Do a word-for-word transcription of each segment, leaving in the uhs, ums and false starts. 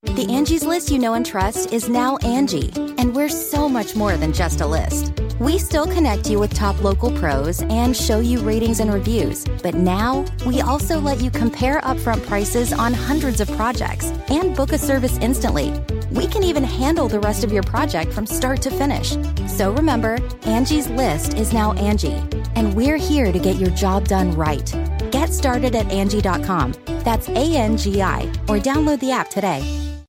The Angie's List you know and trust is now Angie, and we're so much more than just a list. We still connect you with top local pros and show you ratings and reviews, but now we also let you compare upfront prices on hundreds of projects and book a service instantly. We can even handle the rest of your project from start to finish. So remember, Angie's List is now Angie, and we're here to get your job done right. Get started at Angie dot com. That's A N G I, or download the app today.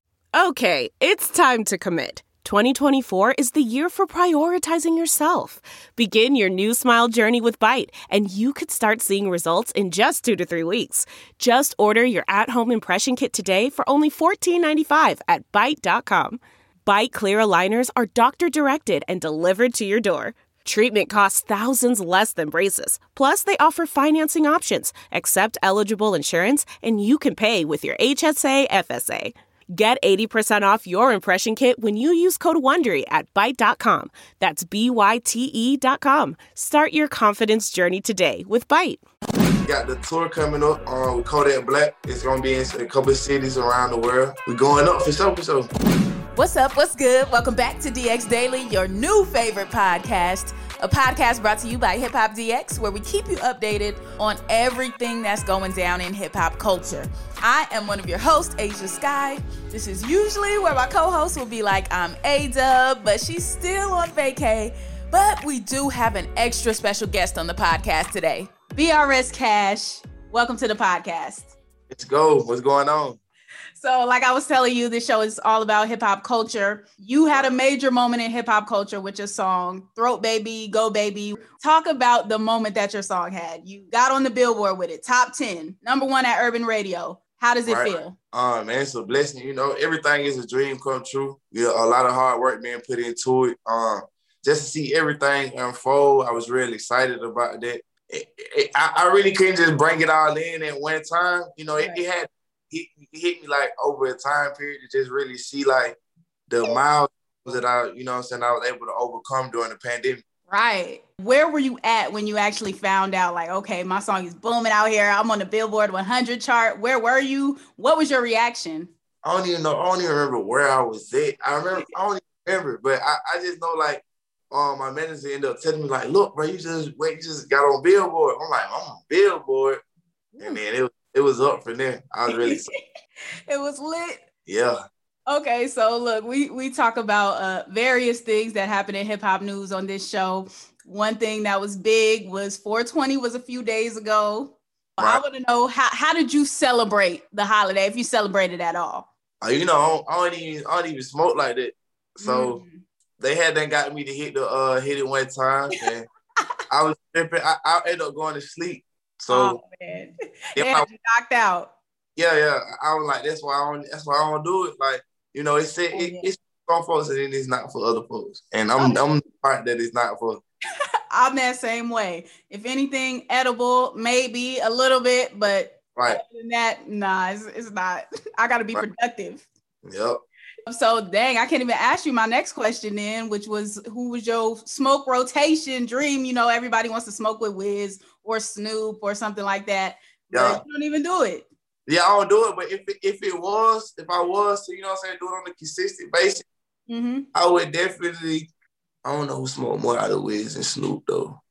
Okay, it's time to commit. twenty twenty-four is the year for prioritizing yourself. Begin your new smile journey with Byte, and you could start seeing results in just two to three weeks. Just order your at-home impression kit today for only fourteen ninety-five at Byte dot com. Byte clear aligners are doctor-directed and delivered to your door. Treatment costs thousands less than braces. Plus, they offer financing options, accept eligible insurance, and you can pay with your H S A F S A. Get eighty percent off your impression kit when you use code WONDERY at Byte dot com. That's B Y T E dot com. Start your confidence journey today with Byte. We got the tour coming up uh, with Kodak Black. It's going to be in a couple of cities around the world. We're going up for sure, for sure. What's up? What's good? Welcome back to D X Daily, your new favorite podcast. A podcast brought to you by Hip Hop D X, where we keep you updated on everything that's going down in hip hop culture. I am one of your hosts, Asia Sky. This is usually where my co-host will be like, I'm A-Dub, but she's still on vacay. But we do have an extra special guest on the podcast today. B R S Cash, welcome to the podcast. Let's go. What's going on? So like I was telling you, this show is all about hip hop culture. You had a major moment in hip hop culture with your song, Throat Baby, Go Baby. Talk about the moment that your song had. You got on the Billboard with it, top ten, number one at Urban Radio. How does it right. feel? Uh, man, it's a blessing. You know, everything is a dream come true. You know, a lot of hard work being put into it. Um, just to see everything unfold, I was really excited about that. It, it, I, I really couldn't just bring it all in at one time. You know, it, it had It hit me like over a time period to just really see like the miles that I, you know what I'm saying, I was able to overcome during the pandemic. Right. Where were you at when you actually found out like, okay, my song is booming out here. I'm on the Billboard one hundred chart. Where were you? What was your reaction? I don't even know. I don't even remember where I was at. I remember, I don't even remember, but I, I just know like um, my manager ended up telling me like, look, bro, you just wait, you just got on Billboard. I'm like, I'm on Billboard. And then it was It was up from there. I was really It was lit. Yeah. Okay, so look, we we talk about uh, various things that happen in hip hop news on this show. One thing that was big was four twenty was a few days ago. Right. I want to know how how did you celebrate the holiday, if you celebrated at all? Uh, you know, I don't, I don't even I don't even smoke like that. So mm. they had done got me to hit the uh hit it one time, and I was tripping. I, I ended up going to sleep. So oh, man. They had you knocked out. Yeah, yeah. I was like, that's why I don't. That's why I don't do it. Like, you know, it said it, it's for some folks and then it's not for other folks. And I'm oh. I'm the part that it's not for. I'm that same way. If anything, edible, maybe a little bit, but right. other than that, nah, it's, it's not. I got to be right. productive. Yep. So dang, I can't even ask you my next question then, which was, who was your smoke rotation dream? You know, everybody wants to smoke with Wiz or Snoop or something like that. Yeah. But you don't even do it. Yeah, I don't do it. But if it, if it was, if I was to, you know what I'm saying, do it on a consistent basis, mm-hmm. I would definitely, I don't know who smoked more out of Wiz and Snoop though.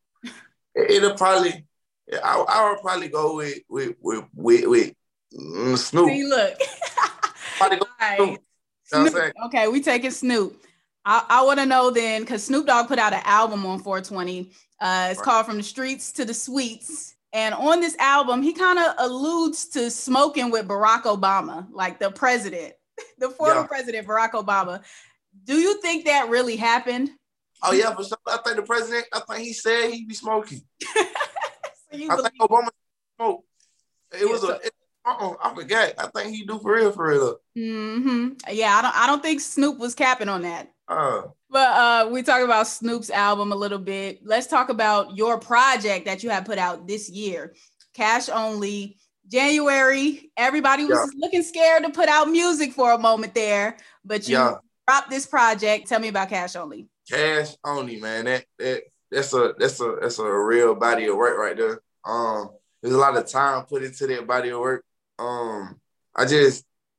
It'll probably, I, I would probably go with with with with, with mm, Snoop. See, look. Probably go right. Snoop. You know Snoop. Okay, we taking Snoop. I, I want to know then, because Snoop Dogg put out an album on four twenty. Uh, it's right. called From the Streets to the Suites. And on this album, he kind of alludes to smoking with Barack Obama, like the president, the former yeah. president, Barack Obama. Do you think that really happened? Oh, yeah, for sure. I think the president, I think he said he'd be smoking. so I think Obama smoked. It yeah, was so- a... It, Uh-uh, I forgot. I think he do for real, for real. Mm-hmm. Yeah, I don't. I don't think Snoop was capping on that. Uh, but uh, we talk about Snoop's album a little bit. Let's talk about your project that you have put out this year, Cash Only. January, everybody was yeah. looking scared to put out music for a moment there, but you yeah. dropped this project. Tell me about Cash Only. Cash Only, man. That that that's a that's a that's a real body of work right there. Um, there's a lot of time put into that body of work. Um, I just,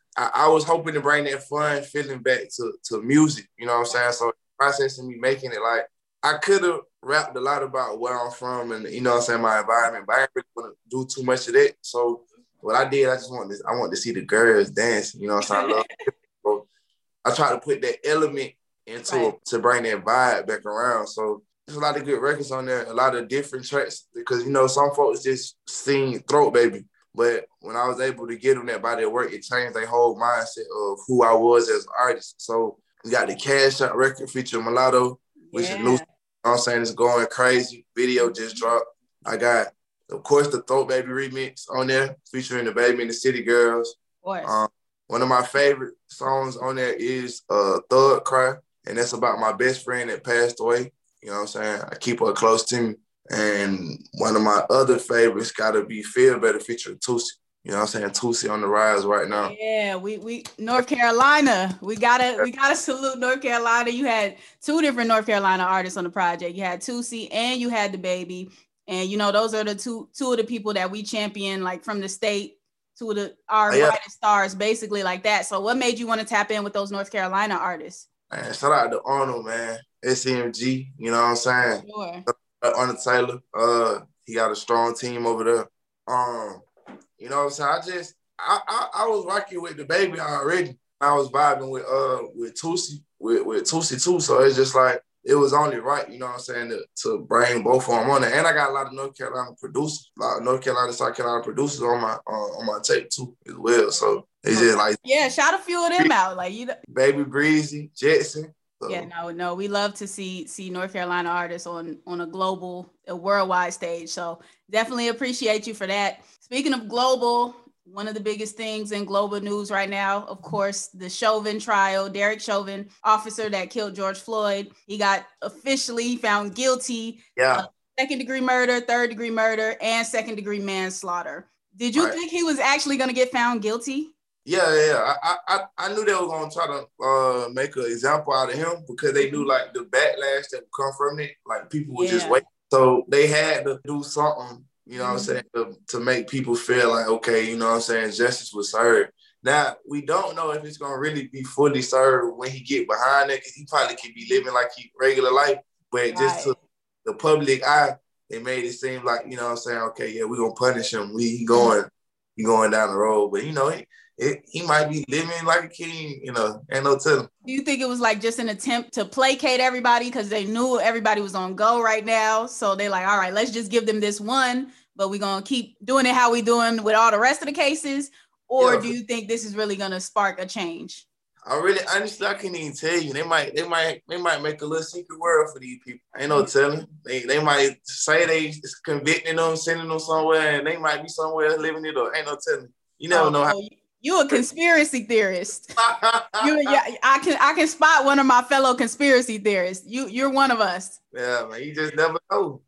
I, I was hoping to bring that fun feeling back to, to music, you know what I'm saying? So the process of me making it, like, I could have rapped a lot about where I'm from and, you know what I'm saying, my environment, but I didn't really want to do too much of that. So what I did, I just wanted to, I wanted to see the girls dance, you know what I'm saying? I love it. So I tried to put that element into right. it to bring that vibe back around. So there's a lot of good records on there, a lot of different tracks, because, you know, some folks just sing Throat Baby. But when I was able to get them that by their work, it changed their whole mindset of who I was as an artist. So we got the Cash Out record featuring Mulatto, which yeah. is new. You know what I'm saying? It's going crazy. Video just dropped. I got, of course, the Throat Baby remix on there featuring the Baby and the City Girls. Of course. Um, one of my favorite songs on there is uh, Thug Cry, and that's about my best friend that passed away. You know what I'm saying? I keep her close to me. And one of my other favorites got to be Feel Better featuring Toosii. You know what I'm saying? Toosii on the rise right now. Yeah, we we North Carolina. We gotta we gotta salute North Carolina. You had two different North Carolina artists on the project. You had Toosii and you had the Baby. And you know, those are the two two of the people that we champion, like from the state, two of the our yeah. brightest stars, basically like that. So what made you want to tap in with those North Carolina artists? Man, shout out to Arnold, man. S C M G, you know what I'm saying? Sure. Arnold Taylor, uh, he got a strong team over there. Um, you know what I'm saying? I just, I, I, I was rocking with the Baby already. I was vibing with uh with Toosii, with, with Toosii too. So it's just like, it was only right, you know what I'm saying, to, to bring both of them on there. And I got a lot of North Carolina producers, a lot of North Carolina, South Carolina producers on my uh, on my tape too as well. So it's just like, yeah, shout a few of them out, like you know, Baby Breezy, Jetson. So. Yeah, no, no, we love to see see North Carolina artists on on a global, a worldwide stage. So definitely appreciate you for that. Speaking of global, one of the biggest things in global news right now, of course, the Chauvin trial. Derek Chauvin, officer that killed George Floyd, he got officially found guilty. Yeah. Of second degree murder, third degree murder, and second degree manslaughter. Did you right. think he was actually going to get found guilty? Yeah, yeah. I, I I knew they were gonna try to uh, make an example out of him because they knew like the backlash that would come from it. Like people would yeah. just wait. So they had to do something, you know mm-hmm. what I'm saying, to, to make people feel like, okay, you know what I'm saying, justice was served. Now, we don't know if it's gonna really be fully served when he get behind it, because he probably could be living like he regular life. But right. just to the public eye, they made it seem like, you know what I'm saying, okay, yeah, we're gonna punish him. We he going, he going down the road. But you know, he It, he might be living like a king, you know, ain't no telling. Do you think it was like just an attempt to placate everybody because they knew everybody was on go right now? So they like, all right, let's just give them this one, but we're going to keep doing it how we doing with all the rest of the cases? Or yeah. do you think this is really going to spark a change? I really, honestly, I can't even tell you. They might, they might, they might make a little secret world for these people. Ain't no telling. They, they might say they convicting them, sending them somewhere, and they might be somewhere living it up. Ain't no telling. You never oh, know how. You a conspiracy theorist. you, yeah, I can I can spot one of my fellow conspiracy theorists. You you're one of us. Yeah, man. You just never know.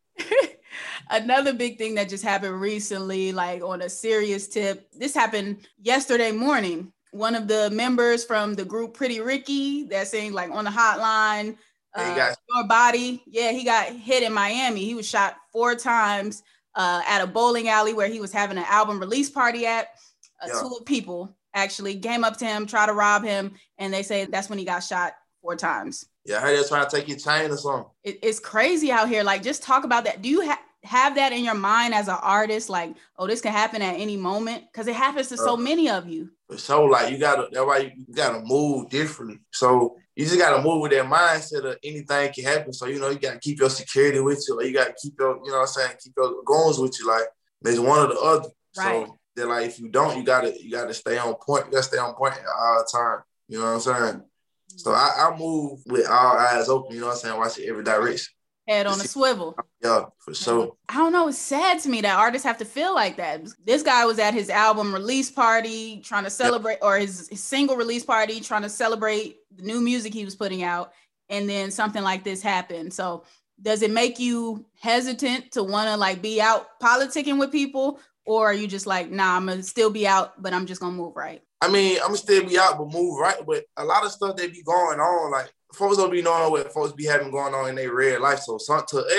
Another big thing that just happened recently, like on a serious tip, this happened yesterday morning. One of the members from the group Pretty Ricky that sang like on the hotline, uh, got- Your Body. Yeah, he got hit in Miami. He was shot four times uh, at a bowling alley where he was having an album release party at. Uh, yeah. Two people actually came up to him, tried to rob him, and they say that's when he got shot four times. Yeah, I heard they're trying to take your chain or something. It, it's crazy out here. Like, just talk about that. Do you ha- have that in your mind as an artist? Like, oh, this can happen at any moment? Because it happens to uh, so many of you. So, like, you gotta, that's why you gotta move differently. So you just gotta move with that mindset of anything can happen. So, you know, you gotta keep your security with you. Or you gotta keep your, you know what I'm saying, keep your goals with you. Like, there's one or the other. Right. So, that like if you don't, you gotta you gotta stay on point. You gotta stay on point all the time. You know what I'm saying? So I, I move with all eyes open. You know what I'm saying? Watch it every direction. Head on a swivel. Yeah, for sure. I don't know. It's sad to me that artists have to feel like that. This guy was at his album release party trying to celebrate, yep. or his, his single release party trying to celebrate the new music he was putting out, and then something like this happened. So does it make you hesitant to want to like be out politicking with people? Or are you just like, nah, I'm going to still be out, but I'm just going to move right? I mean, I'm going to still be out, but move right. But a lot of stuff that be going on, like, folks don't be knowing what folks be having going on in their real life. So some, to us,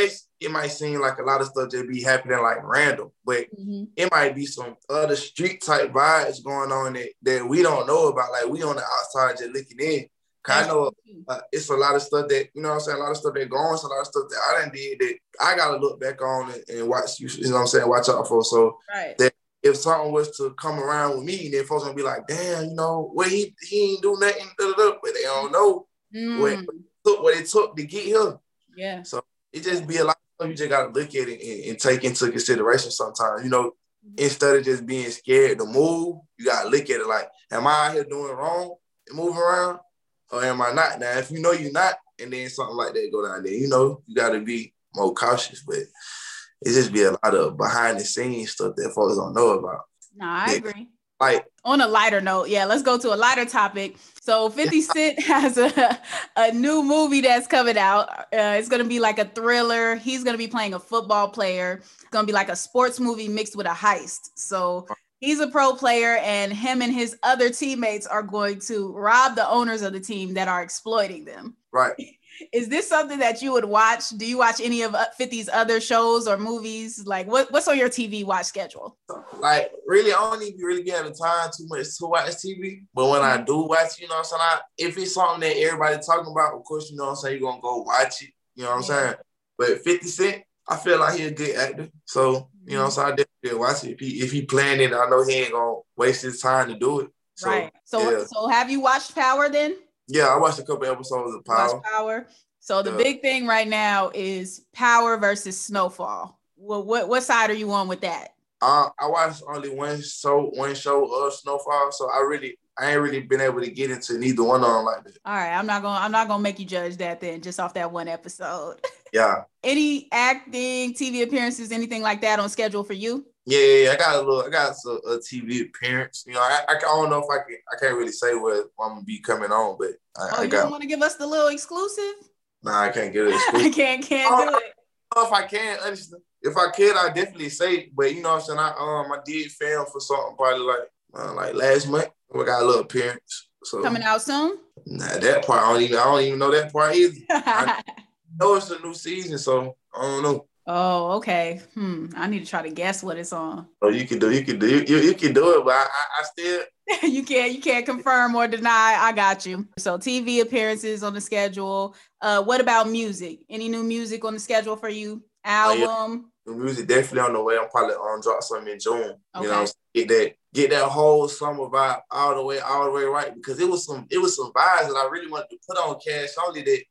it might seem like a lot of stuff just be happening like random, but mm-hmm. it might be some other street type vibes going on that, that we don't know about. Like we on the outside just looking in. I know uh, it's a lot of stuff that, you know what I'm saying, a lot of stuff that going, it's a lot of stuff that I done did that I got to look back on and, and watch, you know what I'm saying, watch out for. So right. that if something was to come around with me, then folks going to be like, damn, you know, well, he, he ain't do nothing, da, da, da, but they don't know mm. what, it took, what it took to get here. Yeah. So it just be a lot of stuff you just got to look at it and, and take into consideration sometimes. You know, instead of just being scared to move, you got to look at it like, am I out here doing wrong and moving around? Or am I not? Now, if you know you're not, and then something like that go down there, you know, you got to be more cautious. But it just be a lot of behind the scenes stuff that folks don't know about. No, I that, agree. Like on a lighter note, yeah, let's go to a lighter topic. So fifty Cent has a, a new movie that's coming out. Uh, it's going to be like a thriller. He's going to be playing a football player. It's going to be like a sports movie mixed with a heist. So he's a pro player, and him and his other teammates are going to rob the owners of the team that are exploiting them. Right. Is this something that you would watch? Do you watch any of fifty's other shows or movies? Like, what, what's on your T V watch schedule? Like, really, I don't even really get the time too much to watch T V. But when I do watch, you know what I'm saying? I, if it's something that everybody talking about, of course, you know what I'm saying, you're going to go watch it. You know what I'm yeah. saying? But fifty Cent, I feel like he's a good actor. So, you know, so I definitely watch it. If he, if he playing it, I know he ain't going to waste his time to do it. So, right. So, yeah. so have you watched Power then? Yeah, I watched a couple episodes of Power. Watch Power. So the yeah. big thing right now is Power versus Snowfall. Well, what what side are you on with that? Uh, I watched only one show, one show of Snowfall, so I really, I ain't really been able to get into neither one of them like that. All right, I'm not gonna, I'm not gonna make you judge that then, just off that one episode. Yeah. Any acting, T V appearances, anything like that on schedule for you? Yeah, yeah, yeah. I got a little, I got a, a T V appearance. You know, I, I don't know if I can, I can't really say what I'm gonna be coming on, but I, oh, I you got. don't want to give us the little exclusive? Nah, I can't get it. I can't, can't I do it. I don't know if I can, honestly. If I could, I definitely say it. But you know what I'm saying? I um I did film for something probably like uh, like last month. We got a little appearance. So coming out soon? Nah, that part I don't even I don't even know that part either. I know it's a new season, so I don't know. Oh, okay. Hmm. I need to try to guess what it's on. Oh, you can do, you can do, you, you, you can do it, but I, I, I still. you can't, you can't confirm or deny. I got you. So T V appearances on the schedule. Uh, what about music? Any new music on the schedule for you? Album? Oh, yeah. The music definitely on the way. I'm probably on drop something in June. Okay. You know, get that, get that whole summer vibe all the way, all the way right, because it was some, it was some vibes that I really wanted to put on Cash Only that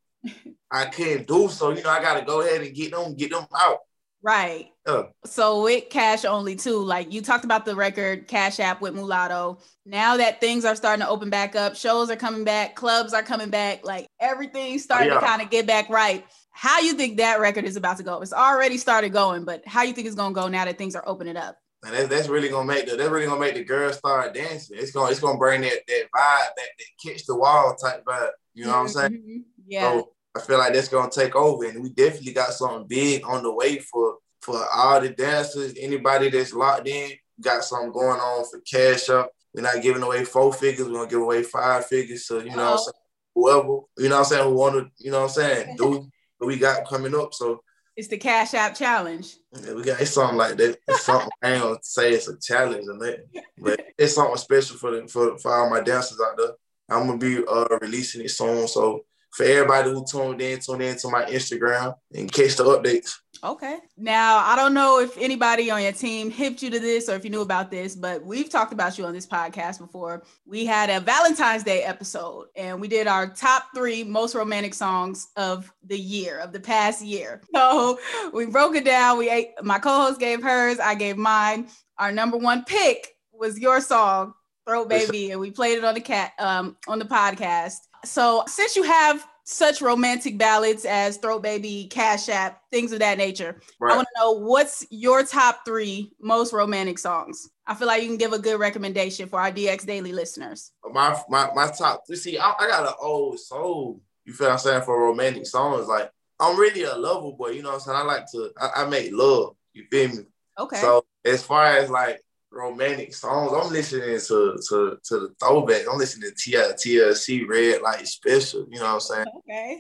I can't do. So, you know, I got to go ahead and get them, get them out. Right. Yeah. So with Cash Only too, like you talked about the record Cash App with Mulatto. Now that things are starting to open back up, shows are coming back, clubs are coming back, like everything's starting oh, yeah. to kind of get back right. How you think that record is about to go? It's already started going, but how you think it's going to go now that things are opening up? And that's, that's really gonna make the that's really gonna make the girls start dancing. It's gonna it's gonna bring that that vibe, that, that catch the wall type vibe. You know mm-hmm. what I'm saying? Yeah. So I feel like that's gonna take over, and we definitely got something big on the way for for all the dancers. Anybody that's locked in, got something going on for Cash Up. We're not giving away four figures. We're gonna give away five figures. So you know what I'm saying? Whoever, you know what I'm saying, who want to, you know what I'm saying, do what we got coming up. So it's the Cash App challenge. Yeah, we got it's something like that. It's something I ain't gonna say it's a challenge or that, but it's something special for the, for for all my dancers out there. I'm gonna be uh, releasing it soon. So for everybody who tuned in, tune in to my Instagram and catch the updates. Okay. Now, I don't know if anybody on your team hipped you to this or if you knew about this, but we've talked about you on this podcast before. We had a Valentine's Day episode and we did our top three most romantic songs of the year, of the past year. So we broke it down. We ate, my co-host gave hers, I gave mine. Our number one pick was your song, Throat Baby, and we played it on the cat um, on the podcast. So since you have such romantic ballads as Throat Baby, Cash App, things of that nature, right. I want to know what's your top three most romantic songs. I feel like you can give a good recommendation for our D X Daily listeners. My my my top. You see, I, I got an old soul. You feel what I'm saying for romantic songs? Like I'm really a lover boy. You know what I'm saying? I like to. I, I make love. You feel me? Okay. So as far as like romantic songs, I'm listening to to to the throwback. I'm listening to T L C Red Light Special. You know what I'm saying? Okay.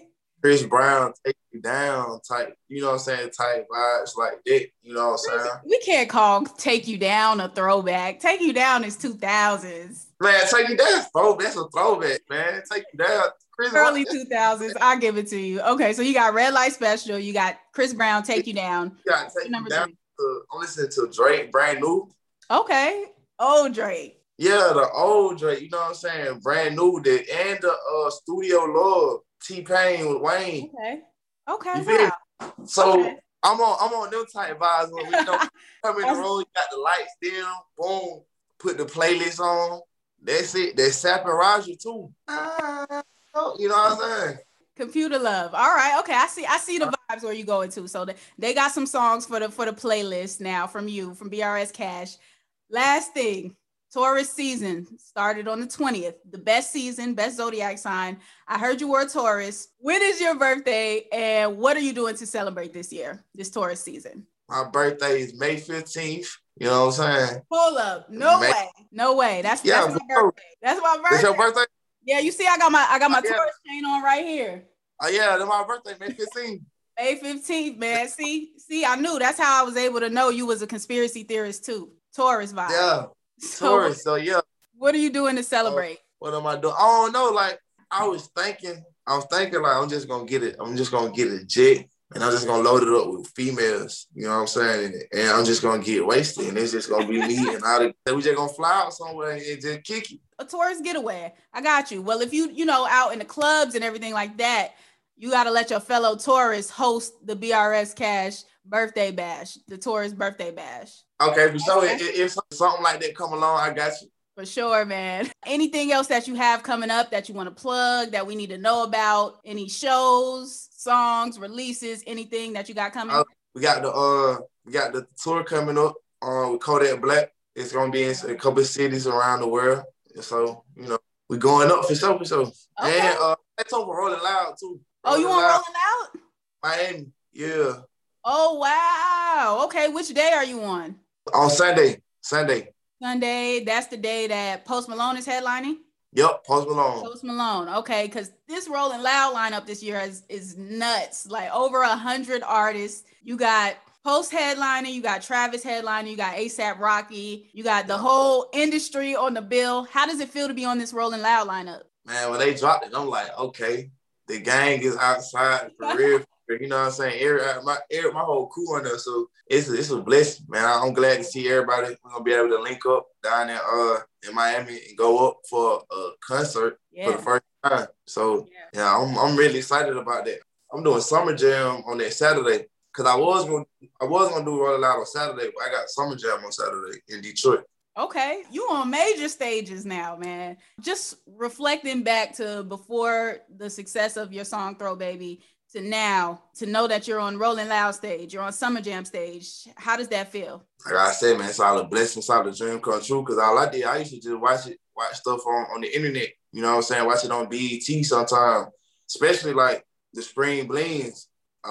Chris Brown, Take You Down type, you know what I'm saying, type vibes like that, you know what I'm saying? We can't call Take You Down a throwback. Take You Down is two thousands. Man, Take You Down, bro, that's a throwback, man. Take You Down. Chris Early two thousands, I'll give it to you. Okay, so you got Red Light Special, you got Chris Brown, Take You Down. You got Take You Down. To, I'm listening to Drake, Brand New. Okay, old Drake. Yeah, the old Drake, you know what I'm saying? Brand New, that, and the uh, Studio Love, T-Pain with Wayne. Okay, okay, you feel wow. So okay. I'm on I'm on them type vibes. When we know, come in the room, you got the lights dim, boom, put the playlist on. That's it. That's Sap and Roger too. Ah, you know what I'm saying? Computer Love. All right. Okay. I see. I see the vibes where you going to. So they, they got some songs for the for the playlist now from you, from B R S Cash. Last thing, Taurus season started on the twentieth. The best season, best zodiac sign. I heard you were a Taurus. When is your birthday, and what are you doing to celebrate this year, this Taurus season? My birthday is May fifteenth. You know what I'm saying? Hold up. No May- way. No way. That's, yeah, that's my birthday. That's my birthday. That's your birthday? Yeah, you see, I got my I got my oh, yeah. Taurus chain on right here. Oh yeah, that's my birthday, May fifteenth. May fifteenth, man. See, see, I knew. That's how I was able to know you was a conspiracy theorist too. Taurus vibe. Yeah, so, Taurus. So yeah. What are you doing to celebrate? Uh, what am I doing? I don't know. Like I was thinking, I was thinking like I'm just gonna get it. I'm just gonna get a jet, and I'm just gonna load it up with females. You know what I'm saying? And I'm just gonna get wasted, and it's just gonna be me and all the. We just gonna fly out somewhere and just kick it. A Taurus getaway. I got you. Well, if you, you know, out in the clubs and everything like that, you got to let your fellow Taurus host the B R S Cash birthday bash, the Taurus birthday bash. Okay, so if, if something like that come along, I got you. For sure, man. Anything else that you have coming up that you want to plug, that we need to know about? Any shows, songs, releases, anything that you got coming? Uh, we got the uh, we got the tour coming up uh, with Kodak Black. It's gonna be in a couple of cities around the world. So, you know, we going up for sure, for sure. Okay. And uh, that's over Rolling Loud, too. Rolling oh, you want Rolling Loud? Miami, yeah. Oh, wow. Okay, which day are you on? On Sunday, Sunday. Sunday, that's the day that Post Malone is headlining? Yep, Post Malone. Post Malone, okay, because this Rolling Loud lineup this year is, is nuts. Like, over one hundred artists. You got Post headliner, you got Travis headliner, you got ASAP Rocky, you got the whole industry on the bill. How does it feel to be on this Rolling Loud lineup? Man, when they dropped it, I'm like, okay, the gang is outside for real. You know what I'm saying? Every, my every, my whole crew on there, so it's a, it's a blessing, man. I'm glad to see everybody. We're gonna be able to link up down there uh, in Miami and go up for a concert yeah. for the first time. So yeah, yeah I'm I'm really excited about that. I'm doing Summer Jam on that Saturday. Cause I was gonna, I was gonna do Rolling Loud on Saturday, but I got Summer Jam on Saturday in Detroit. Okay, you on major stages now, man. Just reflecting back to before the success of your song "Throw Baby" to now, to know that you're on Rolling Loud stage, you're on Summer Jam stage. How does that feel? Like I said, man, it's all a blessing, it's all a dream come true. Cause all I did, I used to just watch it, watch stuff on, on the internet. You know what I'm saying? Watch it on B E T sometimes, especially like the Spring Blings.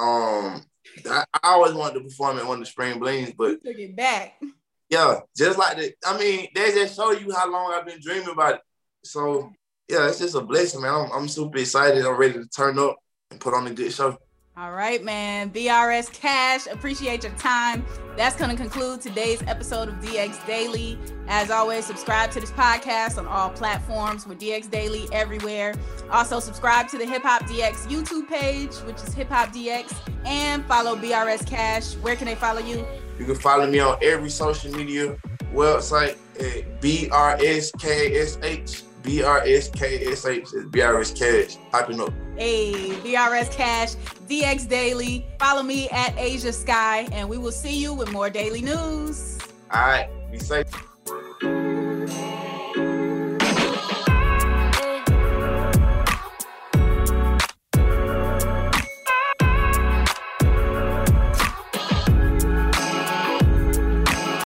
Um. I, I always wanted to perform at one of the Spring Blings, but you took it back. Yeah, just like the, I mean, they just show you how long I've been dreaming about it. So yeah, it's just a blessing, man. I'm, I'm super excited. I'm ready to turn up and put on a good show. All right, man. B R S Cash, appreciate your time. That's going to conclude today's episode of D X Daily. As always, subscribe to this podcast on all platforms with D X Daily everywhere. Also, subscribe to the Hip Hop D X YouTube page, which is Hip Hop D X, and follow B R S Cash. Where can they follow you? You can follow me on every social media website at B R S K S H. B R S K S H. It's B R S Cash. Popping up. Hey, B R S Cash, D X Daily. Follow me at Asia Sky, and we will see you with more daily news. All right. Be safe.